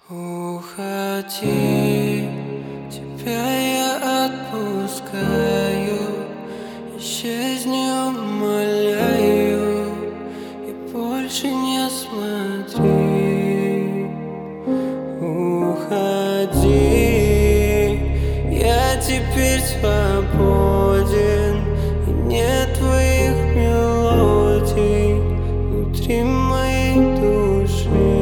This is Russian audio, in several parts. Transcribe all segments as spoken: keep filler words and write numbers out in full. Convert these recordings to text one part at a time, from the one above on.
Уходи, тебя я отпускаю. Исчезни, умоляю, и больше не смотри. Уходи, я теперь свободен, и нет твоих мелодий внутри моей души.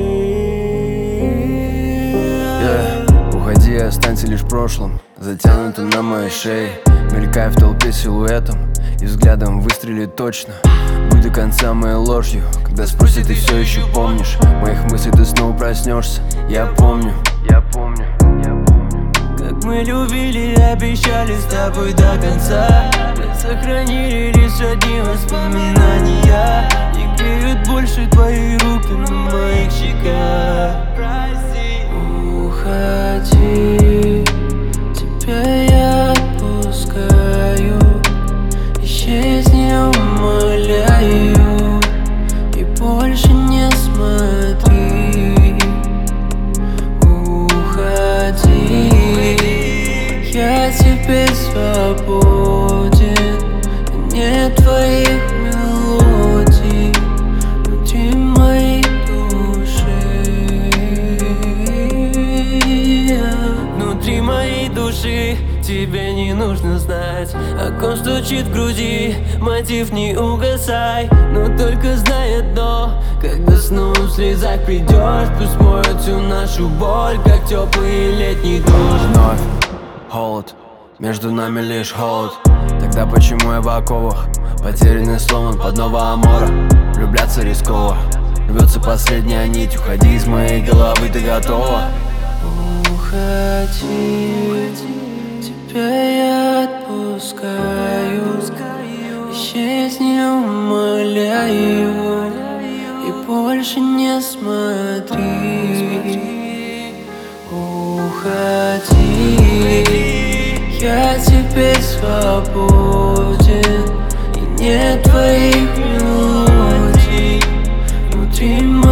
Уходи, останься лишь прошлым, затянутым на моей шее. Мелькай в толпе силуэтом и взглядом выстрели точно. Будь до конца моей ложью, когда спросят, ты все еще помнишь. Моих мыслей ты снова проснешься. Я помню, я помню, я помню, как мы любили, обещали с тобой до конца. Мы сохранили лишь одни воспоминания. Не греют больше твои руки на моих щеках. Уходи, тебя я отпускаю. Исчезни, умоляю, и больше не смотри. Уходи, я теперь свободен, и нет твоих мелодий внутри моей души. Внутри моей души тебе не нужно знать, о ком стучит в груди, мотив не угасай. Но только знай одно, когда снова в слезах придешь, пусть моет всю нашу боль, как теплый летний дождь. вновь холод, между нами лишь холод. Тогда почему я в оковах, потерянный словно под нового амора? Влюбляться рисково, рвется последняя нить. Уходи из моей головы, ты готова? Уходи, тебя я отпускаю. Исчезни, умоляю, и больше не смотри. Уходи, я теперь свободен, и нет твоих мелодий внутри моей